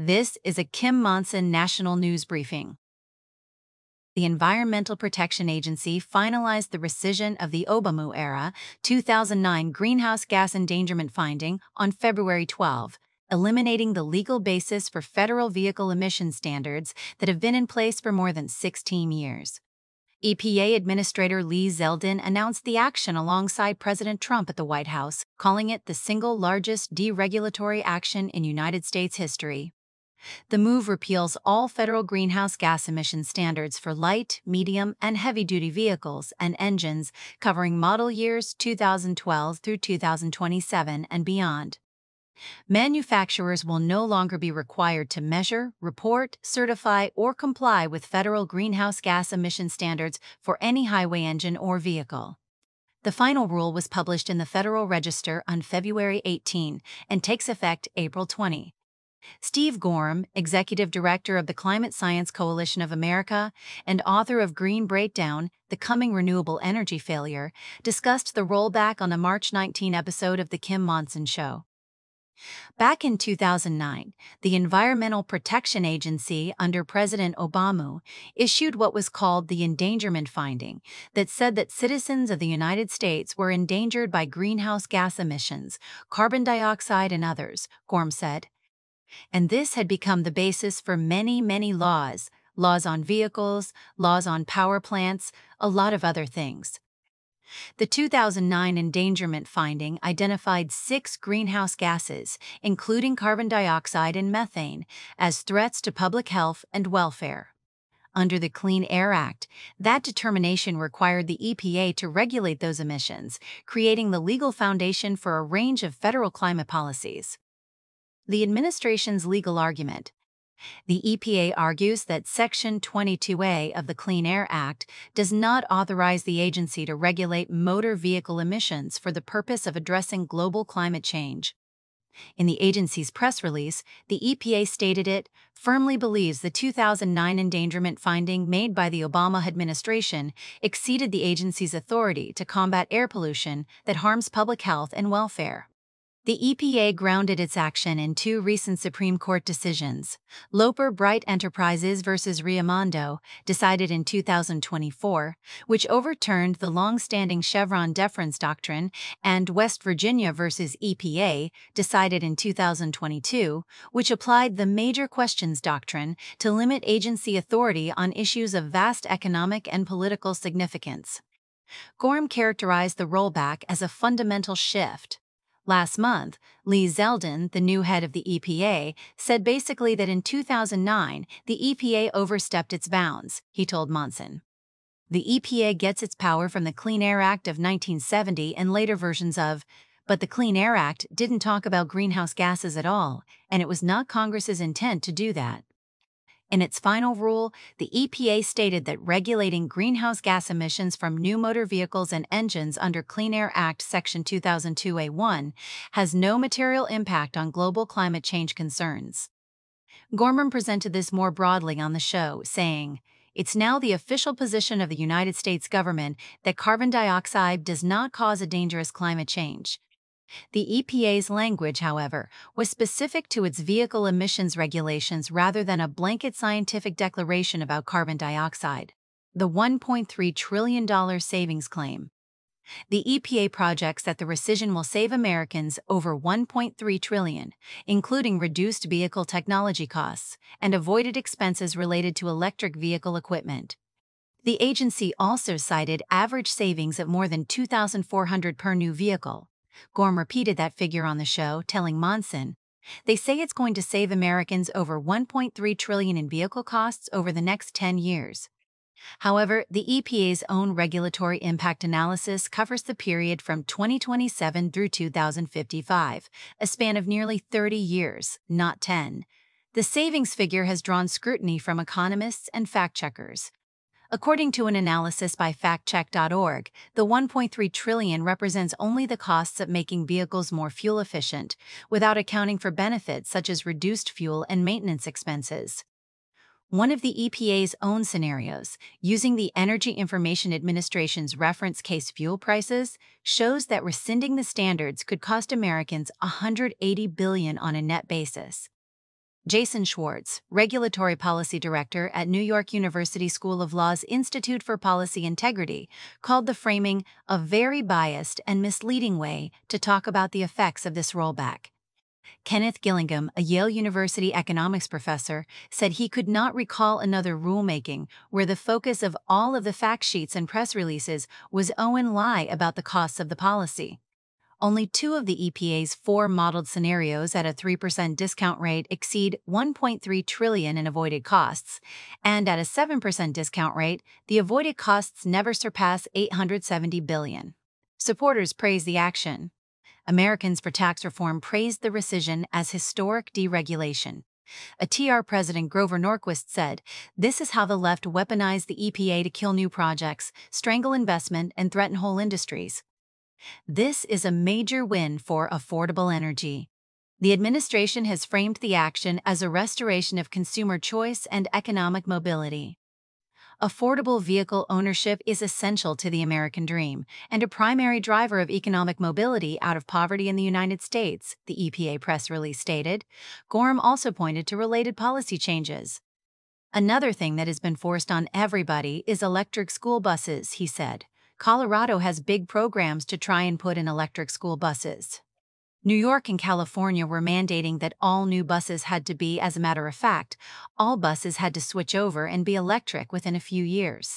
This is a Kim Monson National News Briefing. The Environmental Protection Agency finalized the rescission of the Obama-era 2009 greenhouse gas endangerment finding on February 12, eliminating the legal basis for federal vehicle emission standards that have been in place for more than 16 years. EPA Administrator Lee Zeldin announced the action alongside President Trump at the White House, calling it the single largest deregulatory action in United States history. The move repeals all federal greenhouse gas emission standards for light, medium, and heavy-duty vehicles and engines covering model years 2012 through 2027 and beyond. Manufacturers will no longer be required to measure, report, certify, or comply with federal greenhouse gas emission standards for any highway engine or vehicle. The final rule was published in the Federal Register on February 18 and takes effect April 20. Steve Gorham, Executive Director of the Climate Science Coalition of America and author of Green Breakdown, The Coming Renewable Energy Failure, discussed the rollback on the March 19 episode of The Kim Monson Show. Back in 2009, the Environmental Protection Agency under President Obama issued what was called the endangerment finding that said that citizens of the United States were endangered by greenhouse gas emissions, carbon dioxide, and others, Gorham said. And this had become the basis for many laws on vehicles, laws on power plants, a lot of other things. The 2009 endangerment finding identified 6 greenhouse gases, including carbon dioxide and methane, as threats to public health and welfare. Under the Clean Air Act, that determination required the EPA to regulate those emissions, creating the legal foundation for a range of federal climate policies. The administration's legal argument. The EPA argues that Section 22A of the Clean Air Act does not authorize the agency to regulate motor vehicle emissions for the purpose of addressing global climate change. In the agency's press release, the EPA stated it firmly believes the 2009 endangerment finding made by the Obama administration exceeded the agency's authority to combat air pollution that harms public health and welfare. The EPA grounded its action in 2 recent Supreme Court decisions, Loper Bright Enterprises v. Raimondo, decided in 2024, which overturned the long-standing Chevron deference doctrine, and West Virginia v. EPA, decided in 2022, which applied the major questions doctrine to limit agency authority on issues of vast economic and political significance. Gorham characterized the rollback as a fundamental shift. Last month, Lee Zeldin, the new head of the EPA, said basically that in 2009, the EPA overstepped its bounds, he told Monson. The EPA gets its power from the Clean Air Act of 1970 and later versions of, but the Clean Air Act didn't talk about greenhouse gases at all, and it was not Congress's intent to do that. In its final rule, the EPA stated that regulating greenhouse gas emissions from new motor vehicles and engines under Clean Air Act Section 2002A1 has no material impact on global climate change concerns. Gorham presented this more broadly on the show, saying, "It's now the official position of the United States government that carbon dioxide does not cause a dangerous climate change." The EPA's language, however, was specific to its vehicle emissions regulations rather than a blanket scientific declaration about carbon dioxide. The $1.3 trillion savings claim. The EPA projects that the rescission will save Americans over $1.3 trillion, including reduced vehicle technology costs and avoided expenses related to electric vehicle equipment. The agency also cited average savings of more than $2,400 per new vehicle. Gorham repeated that figure on the show, telling Monson, "They say it's going to save Americans over $1.3 trillion in vehicle costs over the next 10 years. However, the EPA's own regulatory impact analysis covers the period from 2027 through 2055, a span of nearly 30 years, not 10. The savings figure has drawn scrutiny from economists and fact-checkers. According to an analysis by factcheck.org, the $1.3 trillion represents only the costs of making vehicles more fuel efficient, without accounting for benefits such as reduced fuel and maintenance expenses. One of the EPA's own scenarios, using the Energy Information Administration's reference case fuel prices, shows that rescinding the standards could cost Americans $180 billion on a net basis. Jason Schwartz, Regulatory Policy Director at New York University School of Law's Institute for Policy Integrity, called the framing a very biased and misleading way to talk about the effects of this rollback. Kenneth Gillingham, a Yale University economics professor, said he could not recall another rulemaking where the focus of all of the fact sheets and press releases was lie about the costs of the policy. Only 2 of the EPA's 4 modeled scenarios at a 3% discount rate exceed $1.3 trillion in avoided costs, and at a 7% discount rate, the avoided costs never surpass $870 billion. Supporters praise the action. Americans for Tax Reform praised the rescission as historic deregulation. A TR President Grover Norquist said, "This is how the left weaponized the EPA to kill new projects, strangle investment, and threaten whole industries." This is a major win for affordable energy. The administration has framed the action as a restoration of consumer choice and economic mobility. Affordable vehicle ownership is essential to the American dream and a primary driver of economic mobility out of poverty in the United States, the EPA press release stated. Gorham also pointed to related policy changes. "Another thing that has been forced on everybody is electric school buses," he said. "Colorado has big programs to try and put in electric school buses. New York and California were mandating that all new buses had to be, as a matter of fact, all buses had to switch over and be electric within a few years."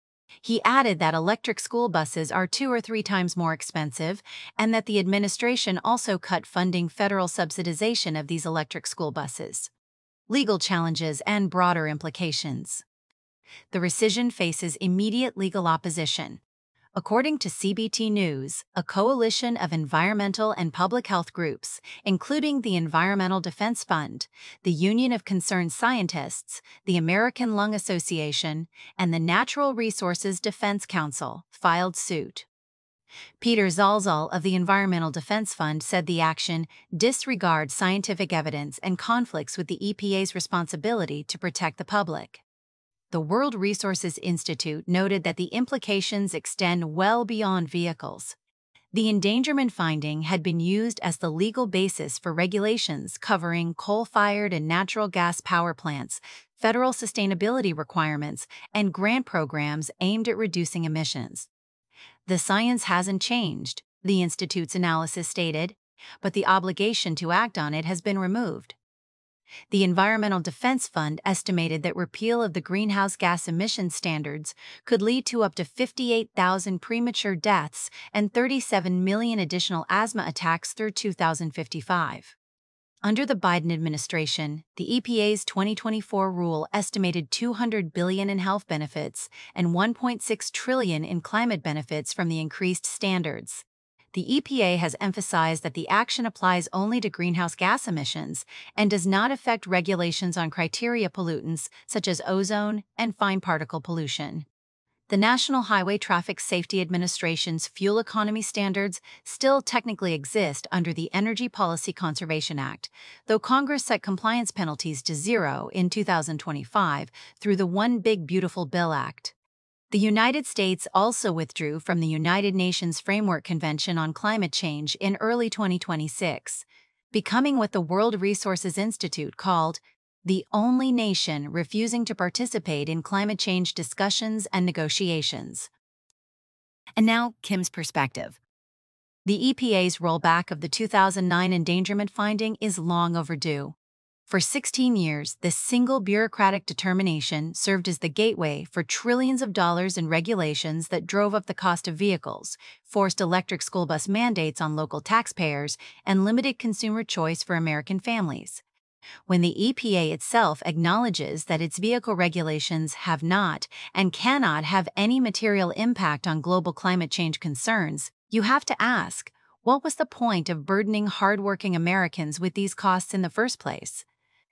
He added that electric school buses are 2 or 3 times more expensive and that the administration also cut funding federal subsidization of these electric school buses. Legal challenges and broader implications. The rescission faces immediate legal opposition. According to CBT News, a coalition of environmental and public health groups, including the Environmental Defense Fund, the Union of Concerned Scientists, the American Lung Association, and the Natural Resources Defense Council, filed suit. Peter Zalzal of the Environmental Defense Fund said the action disregards scientific evidence and conflicts with the EPA's responsibility to protect the public. The World Resources Institute noted that the implications extend well beyond vehicles. The endangerment finding had been used as the legal basis for regulations covering coal-fired and natural gas power plants, federal sustainability requirements, and grant programs aimed at reducing emissions. "The science hasn't changed," the Institute's analysis stated, "but the obligation to act on it has been removed." The Environmental Defense Fund estimated that repeal of the greenhouse gas emission standards could lead to up to 58,000 premature deaths and 37 million additional asthma attacks through 2055. Under the Biden administration, the EPA's 2024 rule estimated $200 billion in health benefits and $1.6 trillion in climate benefits from the increased standards. The EPA has emphasized that the action applies only to greenhouse gas emissions and does not affect regulations on criteria pollutants such as ozone and fine particle pollution. The National Highway Traffic Safety Administration's fuel economy standards still technically exist under the Energy Policy Conservation Act, though Congress set compliance penalties to 0 in 2025 through the One Big Beautiful Bill Act. The United States also withdrew from the United Nations Framework Convention on Climate Change in early 2026, becoming what the World Resources Institute called the only nation refusing to participate in climate change discussions and negotiations. And now, Kim's perspective. The EPA's rollback of the 2009 endangerment finding is long overdue. For 16 years, this single bureaucratic determination served as the gateway for trillions of dollars in regulations that drove up the cost of vehicles, forced electric school bus mandates on local taxpayers, and limited consumer choice for American families. When the EPA itself acknowledges that its vehicle regulations have not and cannot have any material impact on global climate change concerns, you have to ask, what was the point of burdening hardworking Americans with these costs in the first place?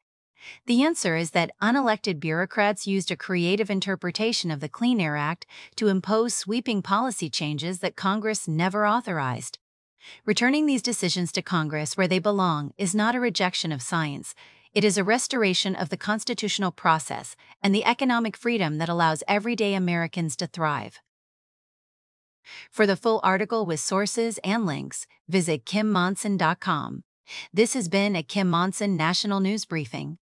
The answer is that unelected bureaucrats used a creative interpretation of the Clean Air Act to impose sweeping policy changes that Congress never authorized. Returning these decisions to Congress where they belong is not a rejection of science. It is a restoration of the constitutional process and the economic freedom that allows everyday Americans to thrive. For the full article with sources and links, visit kimmonson.com. This has been a Kim Monson National News Briefing.